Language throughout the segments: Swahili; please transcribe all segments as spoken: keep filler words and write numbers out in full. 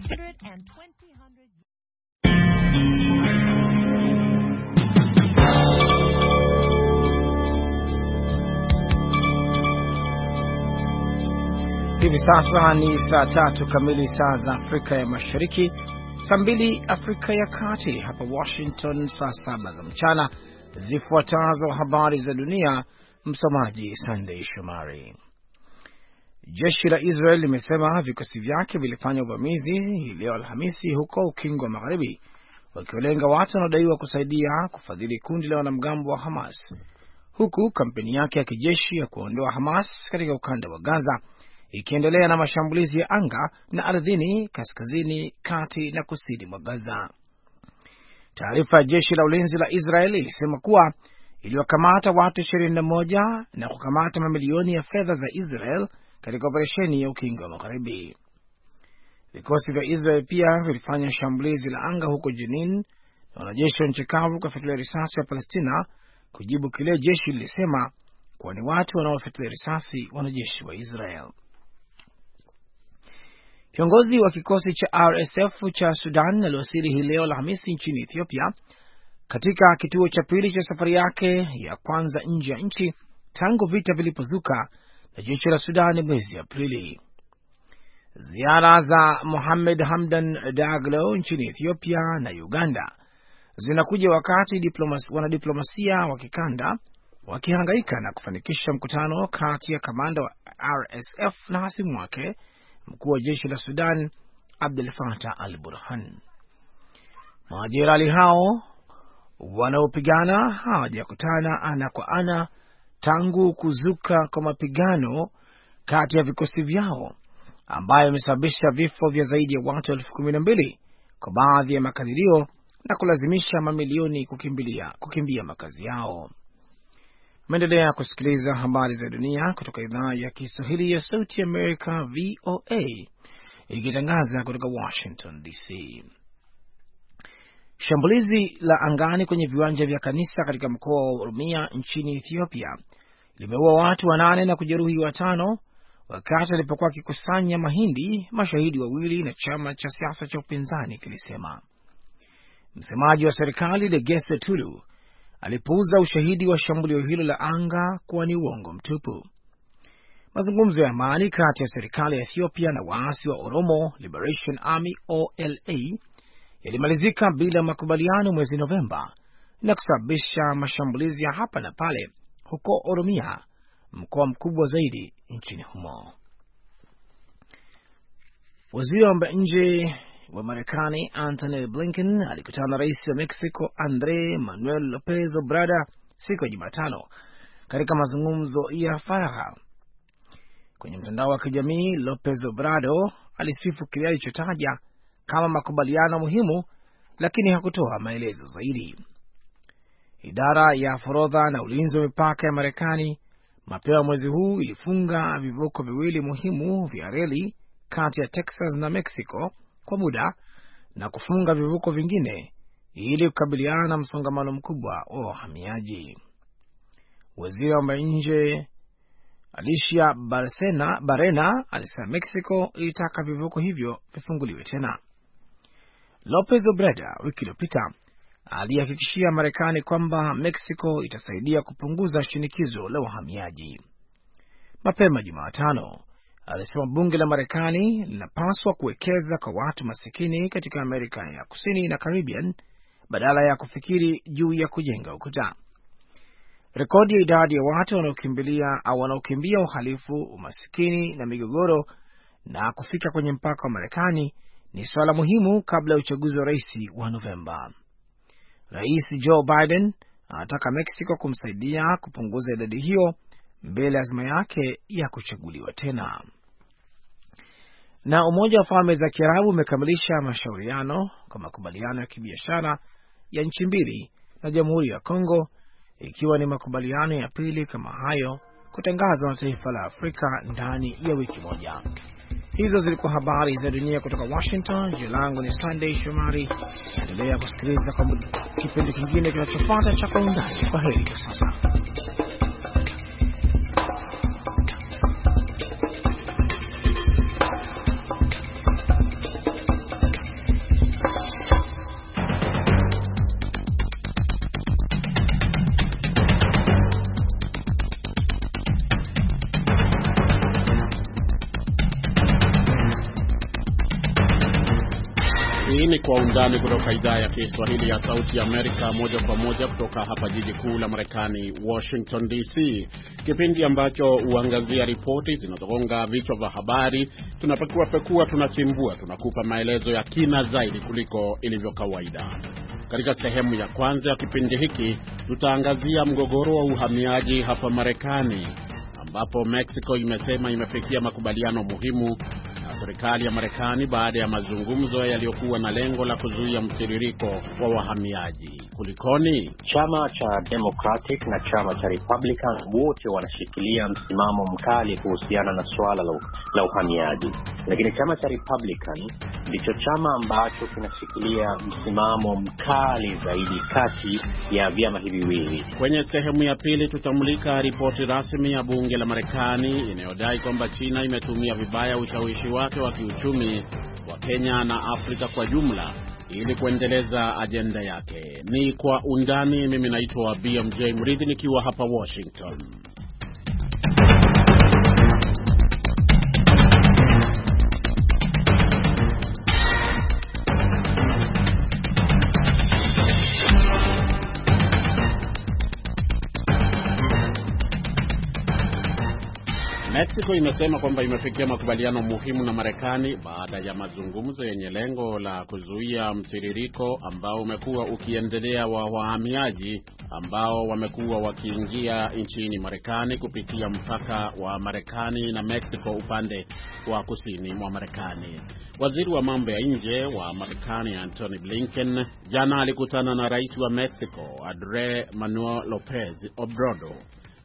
Hivi sasa ni saa tatu kamili saa za Afrika ya Mashariki, saa mbili Afrika ya Kati. Hapa Washington saa saba za mchana. Zifuatazo habari za dunia, msomaji Sunday Shomari. Jeshi la Israel limesema vikosi vyake vilifanya uvamizi hii leo Alhamisi huko Ukingo wa Magharibi, wakilenga watu wanaodaiwa kusaidia kufadhili kundi la wanamgambo wa Hamas, huku kampeni yake ya kijeshi ya kuondoa Hamas katika ukanda wa Gaza ikiendelea na mashambulizi ya anga na ardhini kaskazini, kati na kusini mwa Gaza. Taarifa ya jeshi la ulinzi la Israel ilisema kuwa iliwakamata watu ishirini na moja na kukamata mamilioni ya fedha za Israel katika operesheni ya Ukingo wa Magharibi. Vikosi vya Israel pia vilifanya shambulizi la anga huko Jenin, na wanajeshi wa nchi kavu kufyatulia risasi wa Palestina kujibu kile jeshi lilisema kuwa ni watu wanaofyatulia risasi wanajeshi wa Israel. Kiongozi wa kikosi cha R S F cha Sudan aliwasili hii leo Alhamisi nchini Ethiopia katika kituo cha pili cha safari yake ya kwanza nje ya nchi tangu vita vilipozuka na jeshi la Sudan mwezi Aprili. Ziara za Mohamed Hamdan Daglo nchini Ethiopia na Uganda zinakuja wakati diplomas, wanadiplomasia wa kikanda wakihangaika na kufanikisha mkutano kati ya kamanda wa R S F na hasimu wake, mkuu wa jeshi la Sudan Abdel Fattah al-Burhan. Majenerali hao wanaopigana hawajakutana ana kwa ana tangu kuzuka kwa mapigano kati ya vikosi vyao, ambayo imesababisha vifo vya zaidi ya watu elfu kumi na mbili kwa baadhi ya makadirio na kulazimisha mamilioni kukimbilia kukimbia makazi yao. Mwendelea kusikiliza habari za dunia kutoka idhaa ya Kiswahili ya Sauti Amerika V O A ikitangaza kutoka Washington D C. Shambulizi la angani kwenye viwanja vya kanisa katika mkoa wa Oromia nchini Ethiopia limeua watu wanane na kujeruhi watano wakati walipokuwa wakikusanya mahindi, mashahidi wawili na chama cha siasa cha upinzani kilisema. Msemaji wa serikali Legesse Tulu alipuuza ushahidi wa shambulio hilo la anga kuwa ni uongo mtupu. Mazungumzo ya amani kati ya serikali ya Ethiopia na waasi wa Oromo Liberation Army O L A yalimalizika bila makubaliano mwezi Novemba na kusababisha mashambulizi ya hapa na pale huko Oromia, mkoa mkubwa zaidi nchini humo. Waziri wa mambo ya nje wa Marekani Antony Blinken alikutana na rais wa Mexico Andrés Manuel López Obrador siku ya Jumatano katika mazungumzo ya faragha. Kwenye mtandao wa kijamii, López Obrador alisifu kile alichotaja kama makubaliano muhimu, lakini hakutoa maelezo zaidi. Idara ya forodha na ulinzi wa mipaka ya Marekani mapema mwezi huu ilifunga vivuko viwili muhimu vya reli kati ya Texas na Mexico kwa muda na kufunga vivuko vingine ili kukabiliana na msongamano mkubwa wa wahamiaji. Waziri wa mambo ya nje Alicia Barcena, Barena alisema Mexico ilitaka vivuko hivyo vifunguliwe tena. López Obrador wiki iliyopita alihakikishia Marekani kwamba Mexico itasaidia kupunguza shinikizo la wahamiaji. Mapema Jumatano alisema bunge la Marekani linapaswa kuwekeza kwa watu masikini katika Amerika ya Kusini na Caribbean badala ya kufikiri juu ya kujenga ukuta. Rekodi ya idadi ya watu wanaokimbilia au wanaokimbia uhalifu, umasikini na migogoro na kufika kwenye mpaka wa Marekani ni swala muhimu kabla ya uchaguzi wa rais wa Novemba. Rais Joe Biden anataka Mexico kumsaidia kupunguza idadi hiyo mbele azma yake ya kuchaguliwa tena. Na Umoja wa Falme za Kiarabu umekamilisha mashauriano kwa makubaliano ya kibiashara ya nchi mbili na Jamhuri ya Kongo, ikiwa ni makubaliano ya pili kama hayo kutangazwa na taifa la Afrika ndani ya wiki moja. Hizo zilikuwa habari za dunia kutoka Washington. Jina langu ni Sunday Shomari. Endelea kusikiliza kwa kipindi kingine kinachofuata cha Kwa Undani. Kwa heri kwa sasa. Hii ni Kwa Undani kutoka idhaa ya Kiswahili ya Sauti ya Amerika, moja kwa moja kutoka hapa jiji kuu la Marekani, Washington D C. Kipindi ambacho huangazia ripoti zinazogonga vichwa vya habari. Tunapekua pekua, tunachimbua, tunakupa maelezo ya kina zaidi kuliko ilivyo kawaida. Katika sehemu ya kwanza ya kipindi hiki, tutaangazia mgogoro wa uhamiaji hapa Marekani, ambapo Mexico imesema imefikia makubaliano muhimu na serikali ya Marekani baada ya mazungumzo yaliyokuwa na lengo la kuzuia mtiririko wa wahamiaji. Kulikoni? Chama cha Democratic na chama cha Republican wote wanashikilia msimamo mkali kuhusiana na swala la, la uhamiaji. Lakini chama cha Republican ndicho chama ambacho kinashikilia msimamo mkali zaidi kati ya vyama hivi viwili. Kwenye sehemu ya pili tutamulika ripoti rasmi ya bunge la Marekani inayodai kwamba China imetumia vibaya ushawishi wake wa kiuchumi wa Kenya na Afrika kwa jumla ili kuendeleza ajenda yake. Ni Kwa Undani. Mimi naitwa B M J Mridhi nikiwa hapa Washington. Mexico imesema kwamba imefikia makubaliano muhimu na Marekani baada ya mazungumzo yenye lengo la kuzuia mtiririko ambao umekuwa ukiendelea wa wahamiaji ambao wamekuwa wakiingia nchini Marekani kupitia mpaka wa Marekani na Mexico upande wa kusini mwa Marekani. Waziri wa mambo ya nje wa Marekani Antony Blinken jana alikutana na rais wa Mexico Andrés Manuel López Obrador,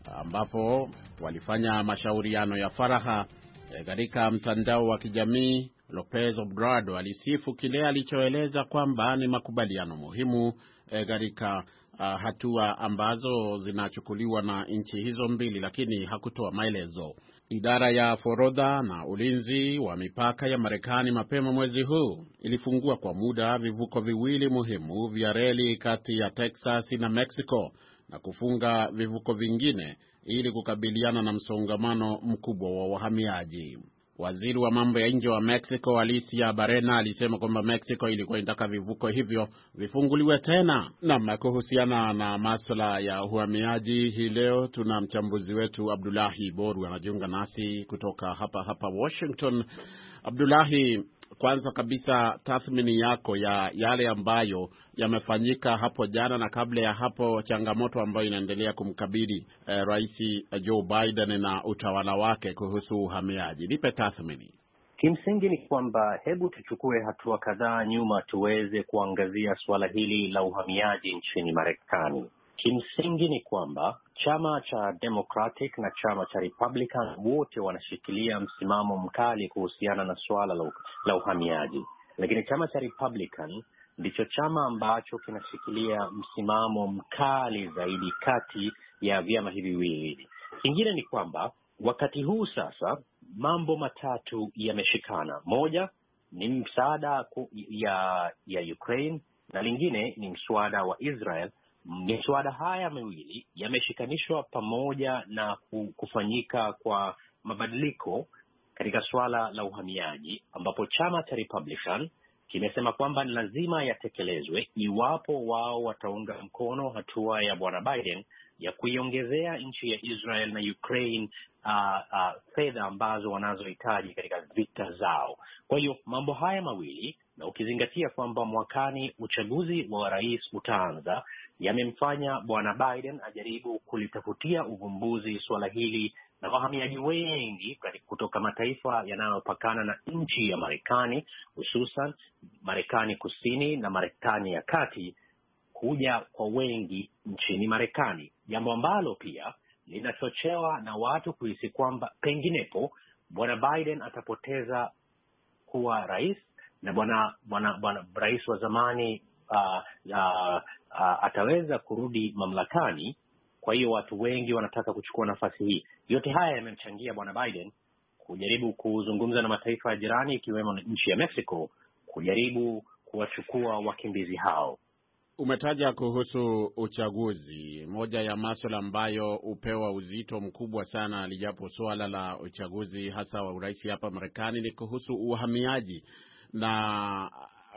ambapo walifanya mashauriano ya faragha katika mtandao wa kijamii. López Obrador alisifu kile alichoeleza kwamba ni makubaliano muhimu katika uh, hatua ambazo zinachukuliwa na nchi hizo mbili, lakini hakutoa maelezo. Idara ya forodha na ulinzi wa mipaka ya Marekani mapema mwezi huu ilifungua kwa muda vivuko viwili muhimu vya reli kati ya Texas na Mexico na kufunga vivuko vingine ili kukabiliana na msongamano mkubwa wa wahamiaji. Waziri wa mambo ya nje wa Mexico Alicia Barrena alisema kwamba Mexico ilikuwa inataka vivuko hivyo vifunguliwe tena. Na kuhusiana na masuala ya uhamiaji, hii leo tuna mchambuzi wetu Abdullahi Boru anajiunga nasi kutoka hapa hapa Washington. Abdullahi, kwanza kabisa tathmini yako ya yale ambayo yamefanyika hapo jana na kabla ya hapo, changamoto ambayo inaendelea kumkabili eh, Rais Joe Biden na utawala wake kuhusu uhamiaji. Nipe tathmini. Kimsingi ni kwamba hebu tuchukue hatua kadhaa nyuma tuweze kuangazia suala hili la uhamiaji nchini Marekani. Kimsingi ni kwamba chama cha Democratic na chama cha Republican wote wanashikilia msimamo mkali kuhusiana na suala la, la uhamiaji. Lakini chama cha Republican ndicho chama ambacho kinashikilia msimamo mkali zaidi kati ya vyama hivi viwili. Kingine ni kwamba wakati huu sasa mambo matatu yameshikana. Moja ni msaada ya ya Ukraine na lingine ni mswada wa Israel. Miswada haya miwili yameshikanishwa pamoja na kufanyika kwa mabadiliko katika swala la uhamiaji, ambapo chama cha Republican kimesema kwamba ni lazima yatekelezwe iwapo wao wataunga mkono hatua ya bwana Biden ya kuiongezea nchi ya Israel na Ukraine uh, uh, fedha ambazo wanazohitaji katika vita zao. Kwa hiyo mambo haya mawili, na ukizingatia kwamba mwakani uchaguzi wa rais utaanza, yamemfanya bwana Biden ajaribu kulitafutia uvumbuzi swala hili na wahamiaji wengi kutoka mataifa yanayopakana na nchi ya Marekani, hususan Marekani Kusini na Marekani ya Kati, kuja kwa wengi nchini Marekani, jambo ambalo pia linachochewa na watu kuhisi kwamba penginepo bwana Biden atapoteza kuwa rais na bwana bwana bwana rais wa zamani uh, uh, uh, ataweza kurudi mamlakani. Kwa hiyo watu wengi wanataka kuchukua nafasi hii. Yote haya yamemchangia bwana Biden kujaribu kuzungumza na mataifa ya jirani ikiwemo nchi ya Mexico kujaribu kuwachukua wakimbizi hao. Umetaja kuhusu uchaguzi. Moja ya masuala ambayo upewa uzito mkubwa sana lijapo swala la uchaguzi hasa wa urais hapa Marekani ni kuhusu uhamiaji. Na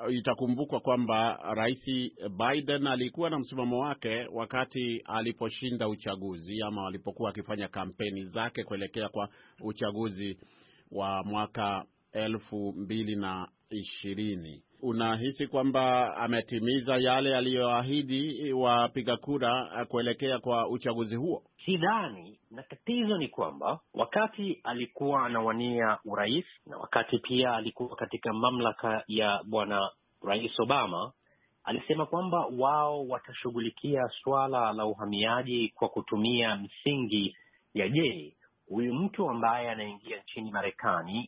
itakumbukwa kwamba Rais Biden alikuwa na msimamo wake wakati aliposhinda uchaguzi ama alipokuwa akifanya kampeni zake kuelekea kwa uchaguzi wa mwaka elfu mbili na ishirini. Unahisi kwamba ametimiza yale aliyoahidi wapiga kura kuelekea kwa uchaguzi huo? Sidhani, na tatizo ni kwamba wakati alikuwa anawania urais na wakati pia alikuwa katika mamlaka ya bwana Rais Obama, alisema kwamba wao watashughulikia swala la uhamiaji kwa kutumia msingi ya je, huyu mtu ambaye anaingia nchini Marekani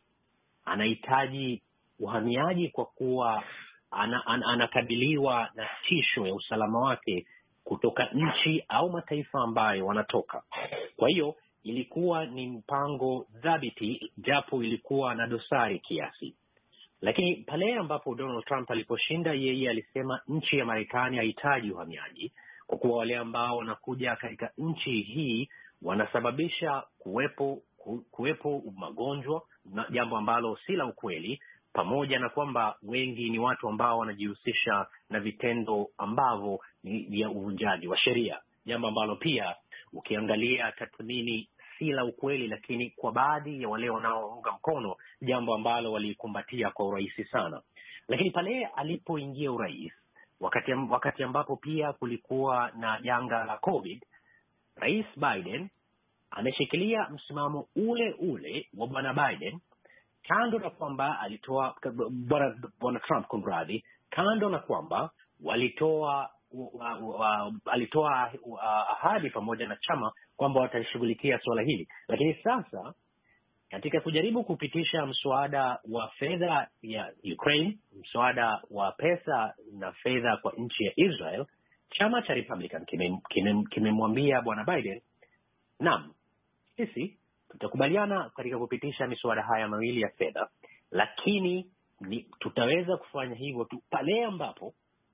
anahitaji uhamiaji kwa kuwa ana, ana, anakabiliwa na tisho ya usalama wake kutoka nchi au mataifa ambayo wanatoka. Kwa hiyo ilikuwa ni mpango dhabiti, japo ilikuwa na dosari kiasi. Lakini pale ambapo Donald Trump aliposhinda, yeye alisema nchi ya Marekani haihitaji uhamiaji kwa kuwa wale ambao wanakuja katika nchi hii wanasababisha kuwepo kuwepo magonjwa, na jambo ambalo si la ukweli, pamoja na kwamba wengi ni watu ambao wanajihusisha na vitendo ambavyo ni vya uvunjaji wa sheria, jambo ambalo pia ukiangalia tathmini si la ukweli, lakini kwa baadhi ya wale wanaounga mkono, jambo ambalo walikumbatia kwa urahisi sana. Lakini pale alipoingia urais, wakati wakati ambapo pia kulikuwa na janga la COVID, Rais Biden ameshikilia msimamo ule ule wa bwana Biden, kando na kwamba alitoa bwana bwana Trump kumradhi, kando na kwamba walitoa wa, wa, alitoa ahadi pamoja na chama kwamba watashughulikia swala hili. Lakini sasa katika kujaribu kupitisha mswada wa fedha ya Ukraine, mswada wa pesa na fedha kwa nchi ya Israel, chama cha Republican kimemwambia bwana Biden, naam, sisi tutakubaliana katika kupitisha miswada haya mawili ya fedha, lakini ni, tutaweza kufanya hivyo tu pale ambapo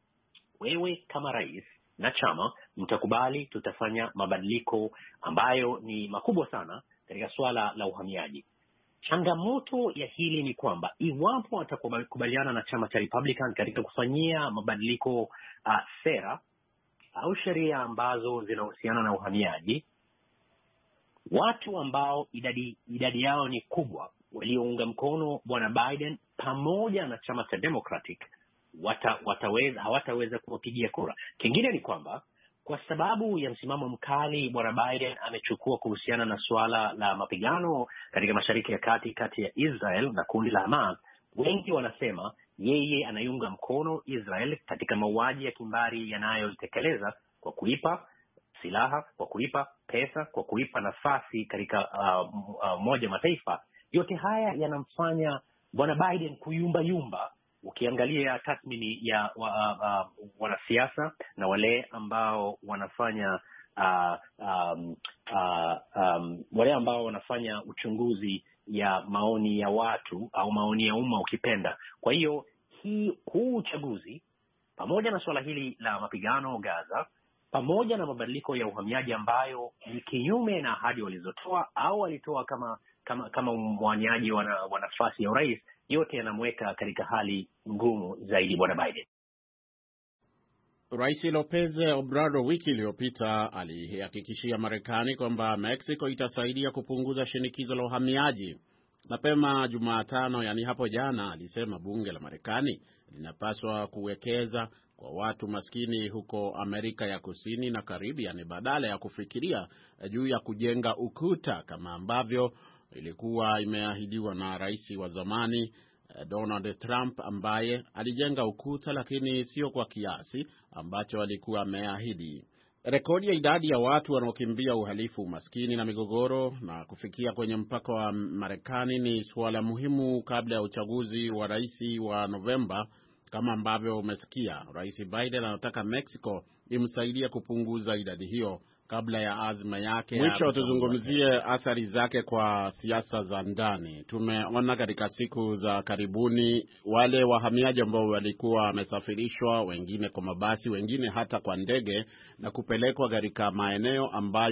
wewe kama rais na chama mtakubali tutafanya mabadiliko ambayo ni makubwa sana katika swala la uhamiaji. Changamoto ya hili ni kwamba iwapo watakubaliana na chama cha Republican katika kufanyia mabadiliko uh, sera au sheria ambazo zinahusiana na uhamiaji, watu ambao idadi idadi yao ni kubwa waliounga mkono bwana Biden pamoja na chama cha Democratic wata, wataweza hawataweza kuwapigia kura. Kingine ni kwamba kwa sababu ya msimamo mkali bwana Biden amechukua kuhusiana na suala la mapigano katika Mashariki ya Kati kati ya Israel na kundi la Hamas, wengi wanasema yeye anaiunga mkono Israel katika mauaji ya kimbari yanayotekeleza kwa kuipa silaha, kwa kuipa pesa, kwa kuipa nafasi katika uh, uh, moja mataifa. Yote haya yanamfanya bwana Biden kuyumba yumba. Ukiangalia tathmini ya uh, uh, wanasiasa na wale ambao wanafanya uh, um, uh, um, wale ambao wanafanya uchunguzi ya maoni ya watu au maoni ya umma ukipenda. Kwa hiyo hii huu uchaguzi pamoja na suala hili la mapigano Gaza, pamoja na mabadiliko ya uhamiaji ambayo ni kinyume na ahadi walizotoa au walitoa kama kama kama mwaniaji wa nafasi ya urais, yote yanamweka katika hali ngumu zaidi bwana Biden. Rais Lopez Obrador wiki iliyopita alihakikishia Marekani kwamba Mexico itasaidia kupunguza shinikizo la uhamiaji. Mapema Jumatano, yani hapo jana, alisema bunge la Marekani linapaswa kuwekeza kwa watu maskini huko Amerika ya Kusini na Caribbean badala ya kufikiria juu ya kujenga ukuta kama ambavyo ilikuwa imeahidiwa na rais wa zamani Donald Trump, ambaye alijenga ukuta lakini sio kwa kiasi ambacho alikuwa ameahidi. Rekodi ya idadi ya watu wanaokimbia uhalifu, umaskini na migogoro na kufikia kwenye mpaka wa Marekani ni suala muhimu kabla ya uchaguzi wa rais wa Novemba. Kama ambavyo umesikia, Rais Biden anataka Mexico imsaidie kupunguza idadi hiyo kabla ya azma yake. Mwisho tuzungumzie athari zake kwa siasa za ndani. Tumeona katika siku za karibuni wale wahamiaji ambao walikuwa wamesafirishwa, wengine kwa mabasi, wengine hata kwa ndege, na kupelekwa katika maeneo ambayo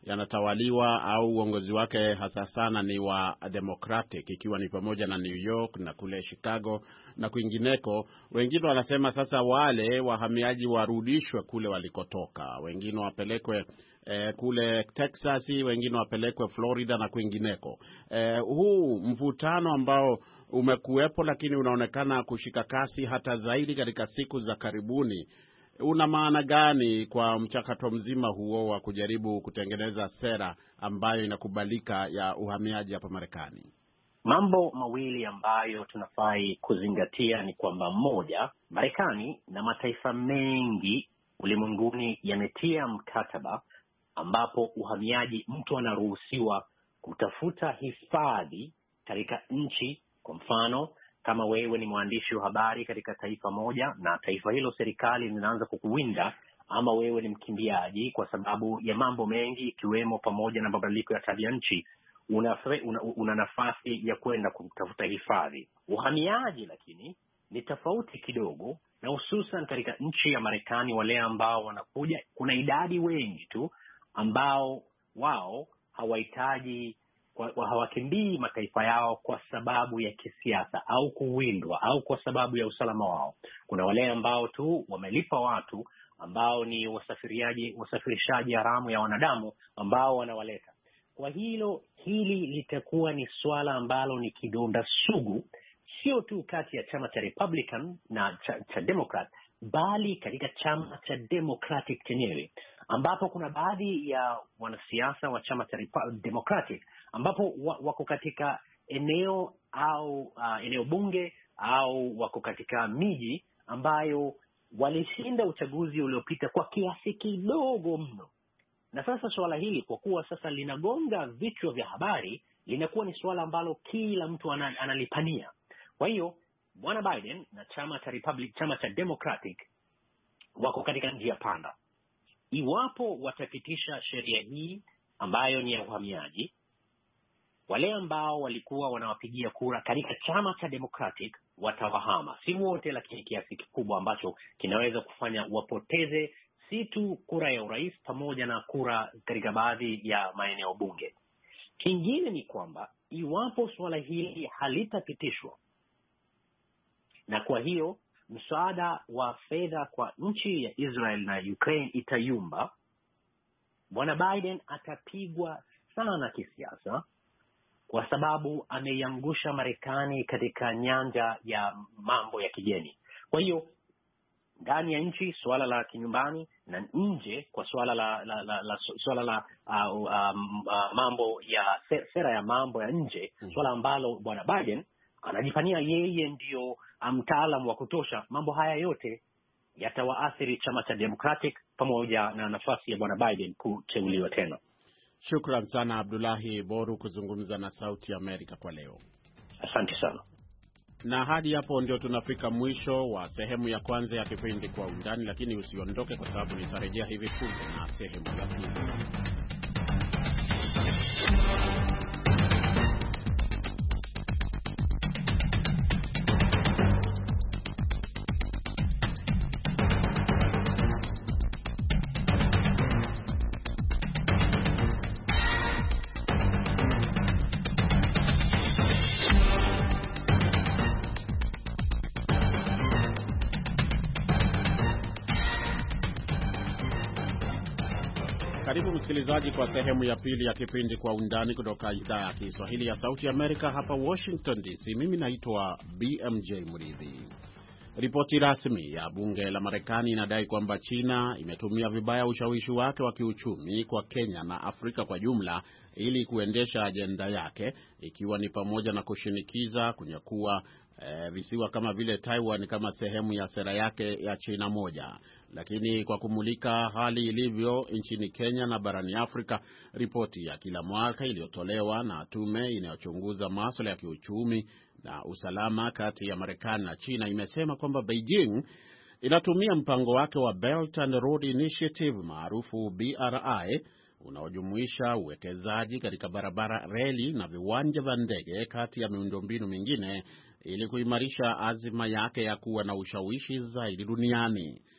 yanatawaliwa au uongozi wake hasa sana ni wa Democratic, ikiwa ni pamoja na New York na kule Chicago na kwingineko. Wengine wanasema sasa wale wahamiaji warudishwe kule walikotoka, wengine wapelekwe eh, kule Texas, wengine wapelekwe Florida na kwingineko. Eh, huu mvutano ambao umekuwepo lakini unaonekana kushika kasi hata zaidi katika siku za karibuni, una maana gani kwa mchakato mzima huo wa kujaribu kutengeneza sera ambayo inakubalika ya uhamiaji hapa Marekani? Mambo mawili ambayo tunafai kuzingatia ni kwamba, moja, Marekani na mataifa mengi ulimwenguni yametia mkataba ambapo uhamiaji, mtu anaruhusiwa kutafuta hifadhi katika nchi. Kwa mfano, kama wewe ni mwandishi wa habari katika taifa moja na taifa hilo serikali linaanza kukuwinda, ama wewe ni mkimbiaji kwa sababu ya mambo mengi ikiwemo pamoja na mabadiliko ya tabia nchi, una, una, una nafasi ya kwenda kutafuta hifadhi. Uhamiaji lakini ni tofauti kidogo, na hususan katika nchi ya Marekani, wale ambao wanakuja, kuna idadi wengi tu ambao wao hawahitaji, hawakimbii mataifa yao kwa sababu ya kisiasa au kuwindwa au kwa sababu ya usalama wao. Kuna wale ambao tu wamelipa watu ambao ni wasafiriaji, wasafirishaji haramu ya wanadamu ambao wanawaleta. Kwa hilo, hili litakuwa ni swala ambalo ni kidonda sugu, sio tu kati ya chama cha Republican na cha, cha Democrat, bali katika chama cha Democratic chenyewe, ambapo kuna baadhi ya wanasiasa wa chama cha Democratic ambapo wako katika eneo au uh, eneo bunge au wako katika miji ambayo walishinda uchaguzi uliopita kwa kiasi kidogo mno. Na sasa swala hili kwa kuwa sasa linagonga vichwa vya habari, linakuwa ni swala ambalo kila mtu analipania. Kwa hiyo Bwana Biden na chama cha Republic, chama cha Democratic wako katika njia panda. Iwapo watapitisha sheria hii ambayo ni ya uhamiaji, wale ambao walikuwa wanawapigia kura katika chama cha Democratic watawahama. Si wote, lakini kiasi kikubwa ambacho kinaweza kufanya wapoteze si tu kura ya urais pamoja na kura katika baadhi ya maeneo bunge. Kingine ni kwamba iwapo swala hili halitapitishwa, na kwa hiyo msaada wa fedha kwa nchi ya Israel na Ukraine itayumba, Bwana Biden atapigwa sana kisiasa kwa sababu ameiangusha Marekani katika nyanja ya mambo ya kigeni. Kwa hiyo ndani ya nchi swala la kinyumbani, na nje kwa swala la, la, la, la swala la uh, um, uh, mambo ya sera ya mambo ya nje, swala ambalo Bwana Biden anajifanyia yeye ndio mtaalamu wa kutosha, mambo haya yote yatawaathiri chama cha Democratic pamoja na nafasi ya Bwana Biden kuteuliwa tena. Shukran sana Abdullahi Boru kuzungumza na Sauti ya Amerika kwa leo. Asante sana. Na hadi hapo ndio tunafika mwisho wa sehemu ya kwanza ya kipindi Kwa Undani, lakini usiondoke kwa sababu nitarejea hivi punde na sehemu ya pili. Karibu msikilizaji kwa sehemu ya pili ya kipindi Kwa Undani kutoka idhaa ya Kiswahili ya Sauti Amerika hapa Washington D C. Mimi naitwa B M J Mridhi. Ripoti rasmi ya bunge la Marekani inadai kwamba China imetumia vibaya ushawishi wake wa kiuchumi kwa Kenya na Afrika kwa jumla ili kuendesha ajenda yake, ikiwa ni pamoja na kushinikiza kunyakua E, visiwa kama vile Taiwan kama sehemu ya sera yake ya China moja. Lakini kwa kumulika hali ilivyo nchini Kenya na barani Afrika, ripoti ya kila mwaka iliyotolewa na tume inayochunguza masuala ya kiuchumi na usalama kati ya Marekani na China imesema kwamba Beijing inatumia mpango wake wa Belt and Road Initiative maarufu B R I unaojumuisha uwekezaji katika barabara, reli na viwanja vya ndege kati ya miundombinu mingine ili kuimarisha azima yake ya kuwa na ushawishi zaidi duniani.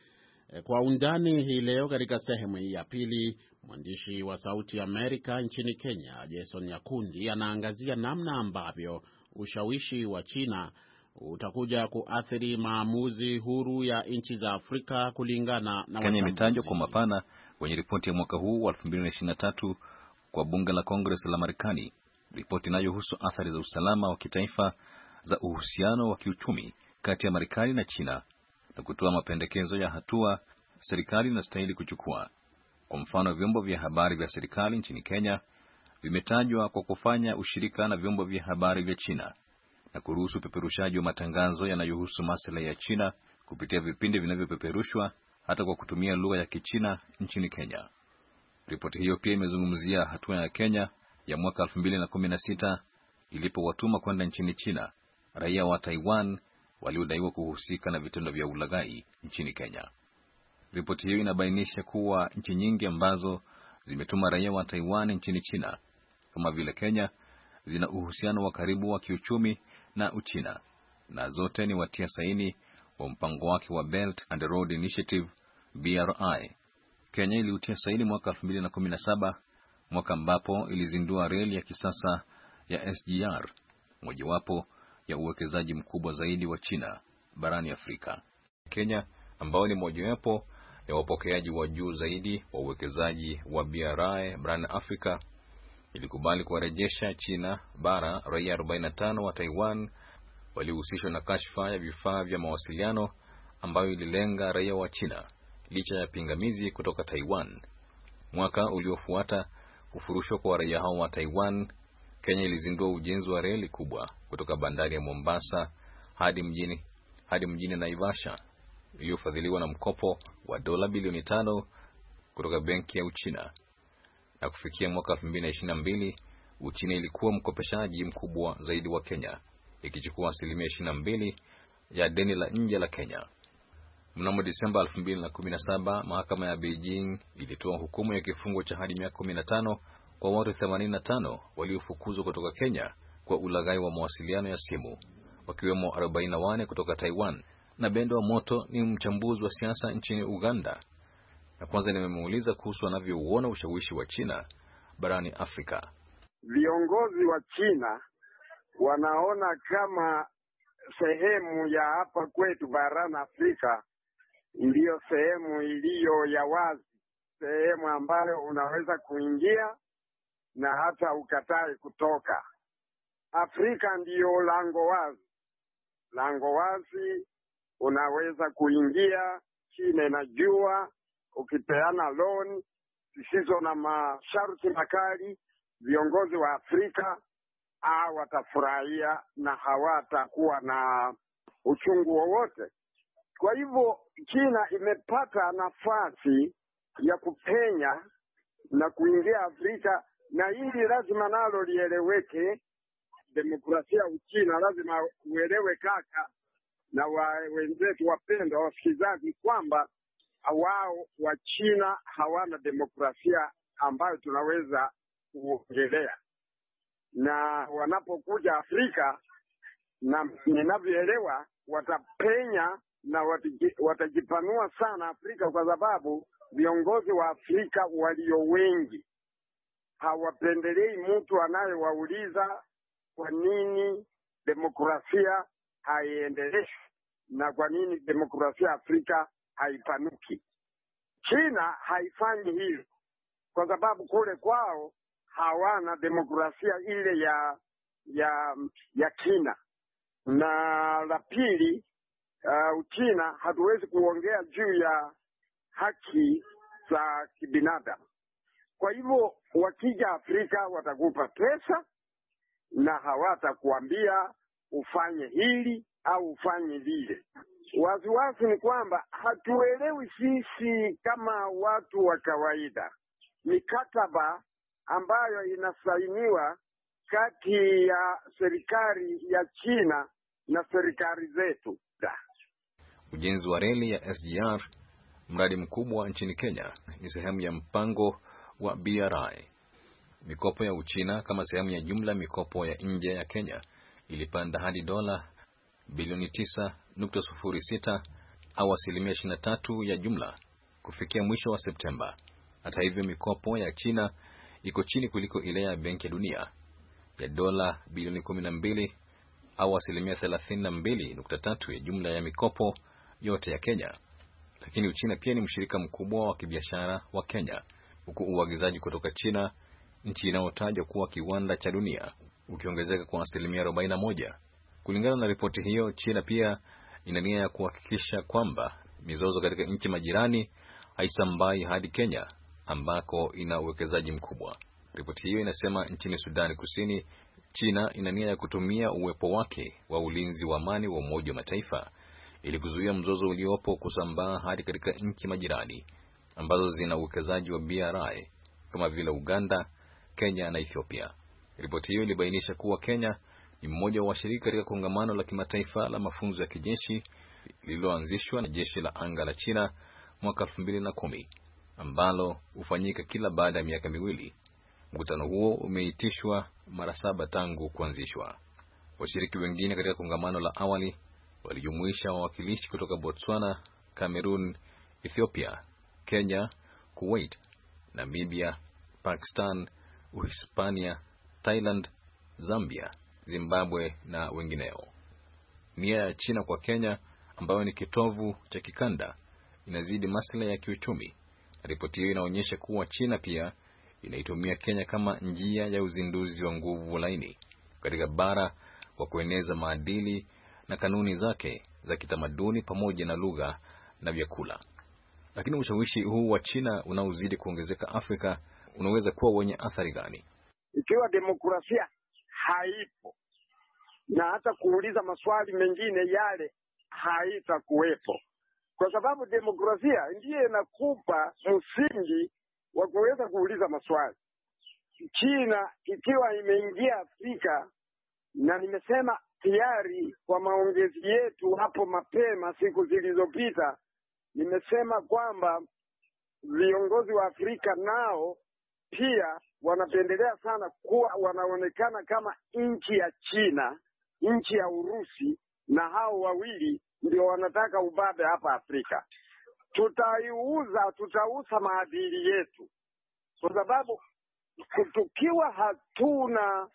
Kwa undani hii leo katika sehemu hii ya pili, mwandishi wa Sauti Amerika nchini Kenya, Jason Nyakundi, anaangazia namna ambavyo ushawishi wa China utakuja kuathiri maamuzi huru ya nchi za Afrika kulingana na Kenya imetajwa kwa mapana kwenye ripoti ya mwaka huu wa elfu mbili ishirini na tatu kwa bunge la Congress la Marekani, ripoti inayohusu athari za usalama wa kitaifa za uhusiano wa kiuchumi kati ya Marekani na China, na kutoa mapendekezo ya hatua serikali inastahili kuchukua. Kwa mfano, vyombo vya habari vya serikali nchini Kenya vimetajwa kwa kufanya ushirika na vyombo vya habari vya China na kuruhusu upeperushaji wa matangazo yanayohusu masuala ya China kupitia vipindi vinavyopeperushwa hata kwa kutumia lugha ya Kichina nchini Kenya. Ripoti hiyo pia imezungumzia hatua ya Kenya ya mwaka elfu mbili kumi na sita ilipowatuma kwenda nchini China raia wa Taiwan waliodaiwa kuhusika na vitendo vya ulaghai nchini Kenya. Ripoti hiyo inabainisha kuwa nchi nyingi ambazo zimetuma raia wa Taiwan nchini China kama vile Kenya zina uhusiano wa karibu wa kiuchumi na Uchina, na zote ni watia saini wa mpango wake wa Belt and Road Initiative B R I. Kenya iliutia saini mwaka elfu mbili kumi na saba, mwaka ambapo ilizindua reli ya kisasa ya S G R, mojawapo ya uwekezaji mkubwa zaidi wa China barani Afrika. Kenya, ambao ni mojawapo ya wapokeaji wa juu zaidi wa uwekezaji wa B R I barani Afrika, ilikubali kuwarejesha China bara raia arobaini na tano wa Taiwan waliohusishwa na kashfa ya vifaa vya mawasiliano ambayo ililenga raia wa China licha ya pingamizi kutoka Taiwan. Mwaka uliofuata kufurushwa kwa raia hao wa Taiwan, Kenya ilizindua ujenzi wa reli kubwa kutoka bandari ya Mombasa hadi mjini hadi mjini Naivasha, iliyofadhiliwa na mkopo wa dola bilioni tano kutoka benki ya Uchina. Na kufikia mwaka elfu mbili ishirini na mbili, Uchina ilikuwa mkopeshaji mkubwa zaidi wa Kenya, ikichukua asilimia ishirini na mbili ya deni la nje la Kenya. Mnamo Disemba elfu mbili kumi na saba, mahakama ya Beijing ilitoa hukumu ya kifungo cha hadi miaka kumi na tano kwa watu themanini na tano waliofukuzwa kutoka Kenya kwa ulaghai wa mawasiliano ya simu, wakiwemo arobaini na nane kutoka Taiwan. Na Bendo wa Moto ni mchambuzi wa siasa nchini Uganda, na kwanza nimemuuliza kuhusu anavyouona ushawishi wa China barani Afrika. Viongozi wa China wanaona kama sehemu ya hapa kwetu barani Afrika ndiyo sehemu iliyo ya wazi, sehemu ambayo unaweza kuingia na hata ukatae kutoka. Afrika ndiyo lango wazi, lango wazi, unaweza kuingia. China inajua ukipeana loan zisizo na masharti makali, viongozi wa Afrika au watafurahia na hawatakuwa na uchungu wowote. Kwa hivyo China imepata nafasi ya kupenya na kuingia Afrika, na hili lazima nalo lieleweke. Demokrasia Uchina lazima uelewe kaka na wa, wenzetu wapendwa wasikilizaji, kwamba wao wa China hawana demokrasia ambayo tunaweza kuongelea, na wanapokuja Afrika na ninavyoelewa watapenya na watajipanua sana Afrika, kwa sababu viongozi wa Afrika walio wengi hawapendelei mtu anayewauliza kwa nini demokrasia haiendeleshwi na kwa nini demokrasia Afrika haipanuki. China haifanyi hilo kwa sababu kule kwao hawana demokrasia ile ya ya ya China. Na la pili, uh, Uchina hatuwezi kuongea juu ya haki za kibinadamu. Kwa hivyo wakija Afrika watakupa pesa na hawatakuambia ufanye hili au ufanye lile. Wasiwasi ni kwamba hatuelewi sisi kama watu wa kawaida mikataba ambayo inasainiwa kati ya serikali ya China na serikali zetu. Ujenzi wa reli ya S G R, mradi mkubwa nchini Kenya, ni sehemu ya mpango wa B R I. Mikopo ya Uchina kama sehemu ya jumla mikopo ya nje ya Kenya ilipanda hadi dola bilioni tisa nukta sifuri sita au asilimia ishirini na tatu ya jumla kufikia mwisho wa Septemba. Hata hivyo, mikopo ya China iko chini kuliko ile ya Benki ya Dunia ya dola bilioni kumi na mbili au asilimia thelathini na mbili nukta tatu ya jumla ya mikopo yote ya Kenya. Lakini Uchina pia ni mshirika mkubwa wa kibiashara wa Kenya, huku uagizaji kutoka China, nchi inayotajwa kuwa kiwanda cha dunia, ukiongezeka kwa asilimia arobaini na moja. Kulingana na ripoti hiyo, China pia ina nia ya kuhakikisha kwamba mizozo katika nchi majirani haisambai hadi Kenya ambako ina uwekezaji mkubwa. Ripoti hiyo inasema nchini Sudani Kusini, China ina nia ya kutumia uwepo wake wa ulinzi wa amani wa Umoja wa Mataifa ili kuzuia mzozo uliopo kusambaa hadi katika nchi majirani ambazo zina uwekezaji wa B R I kama vile Uganda, Kenya na Ethiopia. Ripoti hiyo ilibainisha kuwa Kenya ni mmoja wa washirika katika kongamano la kimataifa la mafunzo ya kijeshi lililoanzishwa na jeshi la anga la China mwaka elfu mbili na kumi, ambalo hufanyika kila baada ya miaka miwili. Mkutano huo umeitishwa mara saba tangu kuanzishwa. Washiriki wengine katika kongamano la awali walijumuisha wawakilishi kutoka Botswana, Cameroon, Ethiopia, Kenya, Kuwait, Namibia, Pakistan, Uhispania, Thailand, Zambia, Zimbabwe na wengineo. Nia ya China kwa Kenya, ambayo ni kitovu cha kikanda, inazidi maslahi ya kiuchumi. Ripoti hiyo inaonyesha kuwa China pia inaitumia Kenya kama njia ya uzinduzi wa nguvu laini katika bara kwa kueneza maadili na kanuni zake za kitamaduni pamoja na lugha na vyakula. Lakini ushawishi huu wa China unaozidi kuongezeka Afrika unaweza kuwa wenye athari gani? Ikiwa demokrasia haipo na hata kuuliza maswali mengine yale haitakuwepo, kwa sababu demokrasia ndiyo inakupa msingi wa kuweza kuuliza maswali. China ikiwa imeingia Afrika, na nimesema tayari kwa maongezi yetu hapo mapema siku zilizopita, nimesema kwamba viongozi wa Afrika nao pia wanapendelea sana kuwa wanaonekana kama nchi ya China, nchi ya Urusi, na hao wawili ndio wanataka ubabe hapa Afrika. Tutaiuza, tutauza maadili yetu, kwa sababu tukiwa hatuna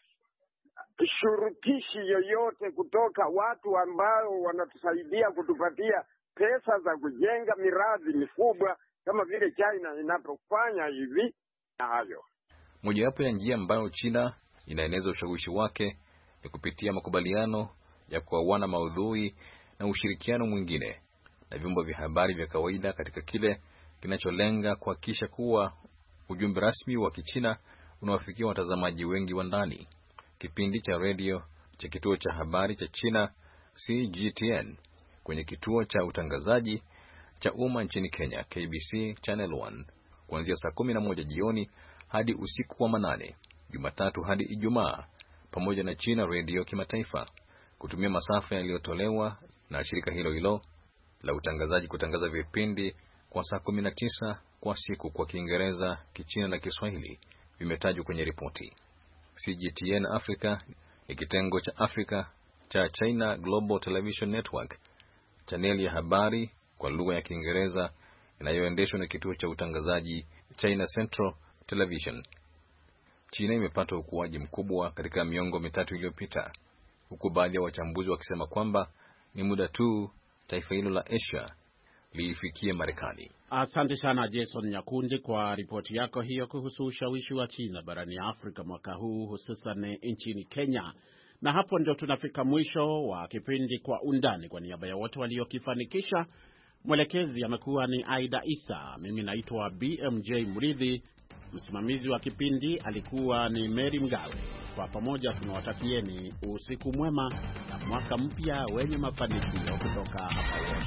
shurutishi yoyote kutoka watu ambao wanatusaidia kutupatia pesa za kujenga miradi mikubwa kama vile China inapofanya hivi na hayo. Mojawapo ya njia ambayo China inaeneza ushawishi wake ni kupitia makubaliano ya kuawana maudhui na ushirikiano mwingine na vyombo vya habari vya kawaida katika kile kinacholenga kuhakikisha kuwa ujumbe rasmi wa Kichina unawafikia watazamaji wengi wa ndani. Kipindi cha radio cha kituo cha habari cha China C G T N kwenye kituo cha utangazaji cha umma nchini Kenya K B C Channel one kuanzia saa kumi na moja jioni hadi usiku wa manane, Jumatatu hadi Ijumaa, pamoja na China Radio Kimataifa kutumia masafa yaliyotolewa na shirika hilo hilo la utangazaji kutangaza vipindi kwa saa kumi na tisa kwa siku kwa Kiingereza, Kichina na Kiswahili vimetajwa kwenye ripoti. C G T N Africa ni kitengo cha Afrika cha China Global Television Network, chaneli ya habari kwa lugha ya Kiingereza inayoendeshwa na kituo cha utangazaji China Central Television. China imepata ukuaji mkubwa katika miongo mitatu iliyopita, huku baadhi ya wachambuzi wakisema kwamba ni muda tu taifa hilo la Asia liifikie Marekani. Asante sana Jason Nyakundi kwa ripoti yako hiyo kuhusu ushawishi wa China barani Afrika mwaka huu, hususan nchini Kenya. Na hapo ndio tunafika mwisho wa kipindi Kwa Undani. Kwa niaba ya wote waliokifanikisha, mwelekezi amekuwa ni Aida Isa, mimi naitwa B M J Mridhi, msimamizi wa kipindi alikuwa ni Mary Mgawe. Kwa pamoja tunawatakieni usiku mwema na mwaka mpya wenye mafanikio kutoka hapa.